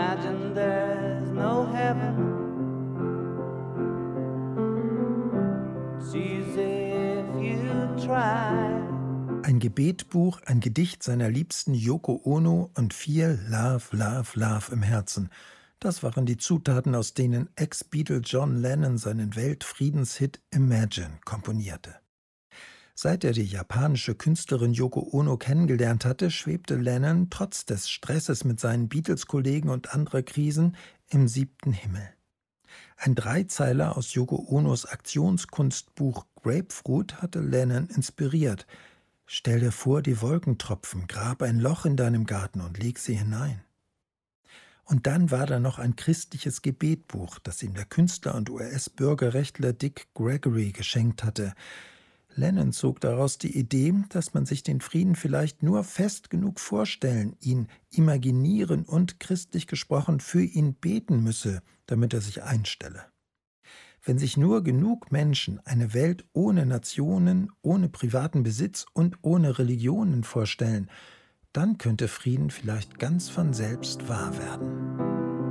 Imagine there's no heaven. It's easy if you try. Ein Gebetbuch, ein Gedicht seiner Liebsten Yoko Ono und viel Love, Love, Love im Herzen. Das waren die Zutaten, aus denen Ex-Beatle John Lennon seinen Weltfriedenshit Imagine komponierte. Seit er die japanische Künstlerin Yoko Ono kennengelernt hatte, schwebte Lennon trotz des Stresses mit seinen Beatles-Kollegen und anderer Krisen im 7. Himmel. Ein Dreizeiler aus Yoko Onos Aktionskunstbuch Grapefruit hatte Lennon inspiriert. Stell dir vor, die Wolkentropfen, grab ein Loch in deinem Garten und leg sie hinein. Und dann war da noch ein christliches Gebetbuch, das ihm der Künstler und US-Bürgerrechtler Dick Gregory geschenkt hatte. Lennon zog daraus die Idee, dass man sich den Frieden vielleicht nur fest genug vorstellen, ihn imaginieren und, christlich gesprochen, für ihn beten müsse, damit er sich einstelle. Wenn sich nur genug Menschen eine Welt ohne Nationen, ohne privaten Besitz und ohne Religionen vorstellen, dann könnte Frieden vielleicht ganz von selbst wahr werden.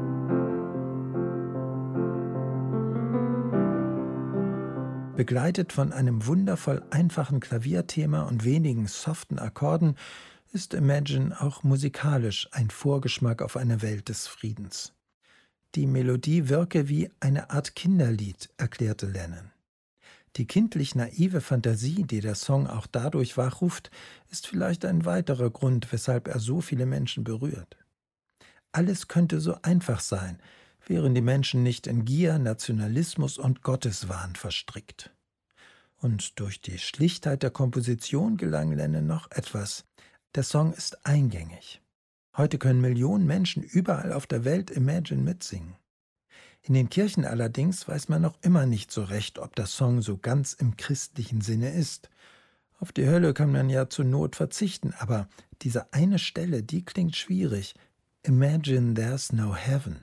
Begleitet von einem wundervoll einfachen Klavierthema und wenigen soften Akkorden ist Imagine auch musikalisch ein Vorgeschmack auf eine Welt des Friedens. Die Melodie wirke wie eine Art Kinderlied, erklärte Lennon. Die kindlich naive Fantasie, die der Song auch dadurch wachruft, ist vielleicht ein weiterer Grund, weshalb er so viele Menschen berührt. Alles könnte so einfach sein, wären die Menschen nicht in Gier, Nationalismus und Gotteswahn verstrickt. Und durch die Schlichtheit der Komposition gelang Lennon noch etwas. Der Song ist eingängig. Heute können Millionen Menschen überall auf der Welt Imagine mitsingen. In den Kirchen allerdings weiß man noch immer nicht so recht, ob der Song so ganz im christlichen Sinne ist. Auf die Hölle kann man ja zur Not verzichten, aber diese eine Stelle, die klingt schwierig. Imagine there's no heaven.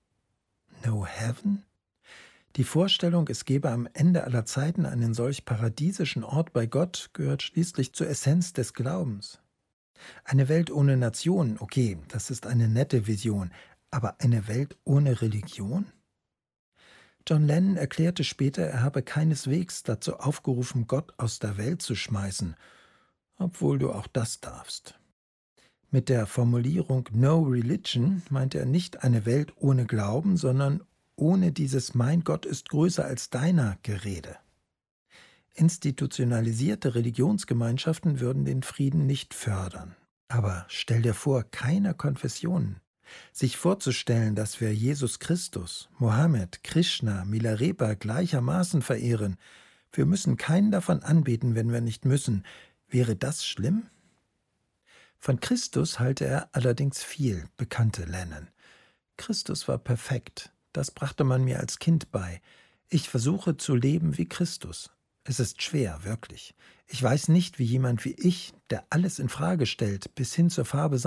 No heaven? Die Vorstellung, es gebe am Ende aller Zeiten einen solch paradiesischen Ort bei Gott, gehört schließlich zur Essenz des Glaubens. Eine Welt ohne Nationen, okay, das ist eine nette Vision, aber eine Welt ohne Religion? John Lennon erklärte später, er habe keineswegs dazu aufgerufen, Gott aus der Welt zu schmeißen, obwohl du auch das darfst. Mit der Formulierung No Religion meinte er nicht eine Welt ohne Glauben, sondern ohne dieses Mein Gott ist größer als deiner Gerede. Institutionalisierte Religionsgemeinschaften würden den Frieden nicht fördern. Aber stell dir vor, keiner Konfessionen. Sich vorzustellen, dass wir Jesus Christus, Mohammed, Krishna, Milarepa gleichermaßen verehren, wir müssen keinen davon anbeten, wenn wir nicht müssen, wäre das schlimm? Von Christus halte er allerdings viel, bekannte Lennon. Christus war perfekt, das brachte man mir als Kind bei. Ich versuche zu leben wie Christus. Es ist schwer, wirklich. Ich weiß nicht, wie jemand wie ich, der alles in Frage stellt, bis hin zur Farbe